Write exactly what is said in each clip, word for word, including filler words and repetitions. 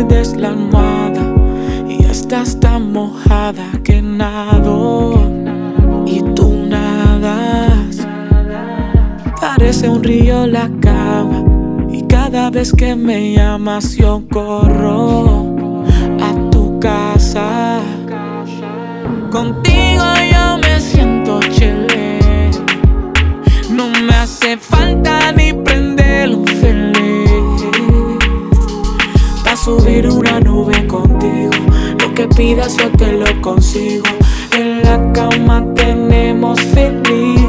muerdes la almohada y estás tan mojada que nado y tú nadas. Parece un río la cama y cada vez que me llamas yo corro a tu casa. Contigo yo me siento chile, no me hace falta ni prender un feliz. Pa' subir una nube contigo, lo que pidas yo te lo consigo. En la cama tenemos feliz.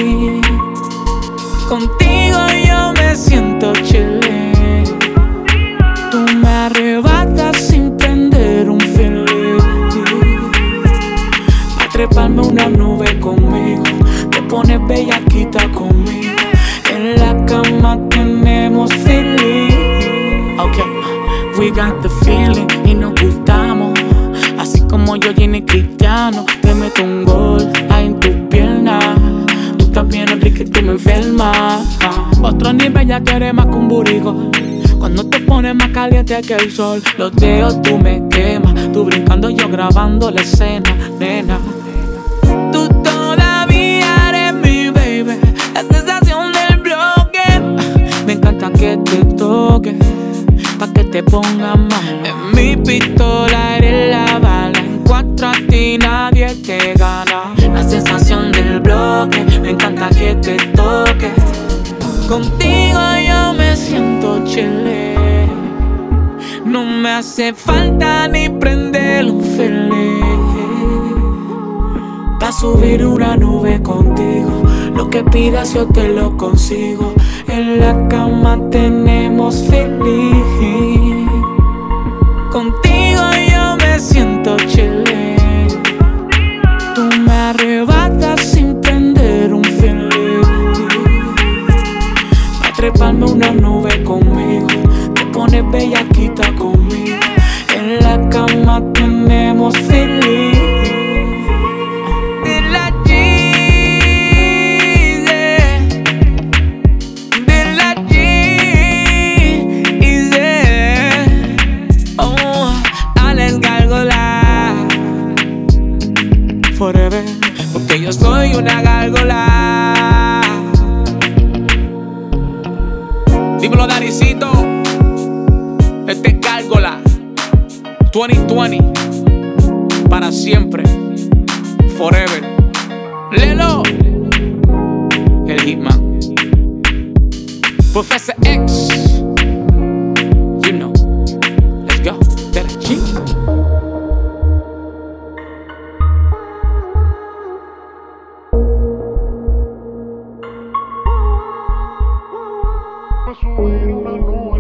Contigo yo me siento chile, tú me arrebatas sin prender un feliz. Pa' treparme una nube conmigo, te pones bellaquita conmigo. En la cama tenemos feliz. Okay, we got the feeling y nos gustamos. Así como yo, Gini Cristiano, te meto un gol ahí en tu pierna. Tú también, Enrique, tú me enfermas. Otro nivel, ya que eres más que un burrico. Cuando te pones más caliente que el sol, los dedos tú me quemas. Tú brincando, yo grabando la escena, nena. Tú todavía eres mi baby, la sensación del bloque. Me encanta que te toque, pa' que te ponga mal. En mi pistola eres la bala, en cuatro a ti nadie te gana. La sensación del bloque, me encanta que te toque. Contigo yo me siento chile, no me hace falta ni prender un feliz. Pa' subir una nube contigo, lo que pidas yo te lo consigo. En la cama tenemos feliz. Contigo yo me siento chile, tú me arrebatas sin prender un feliz. Pa' treparme una nube conmigo, te pones bellaquita conmigo. En la cama tenemos feliz. Forever, porque yo soy una gárgola. Dímelo, Daricito, este es Gárgola veinte veinte, para siempre, forever. Lelo, el Hitman, Professor X, you know, let's go, de la chica. Subir una nube.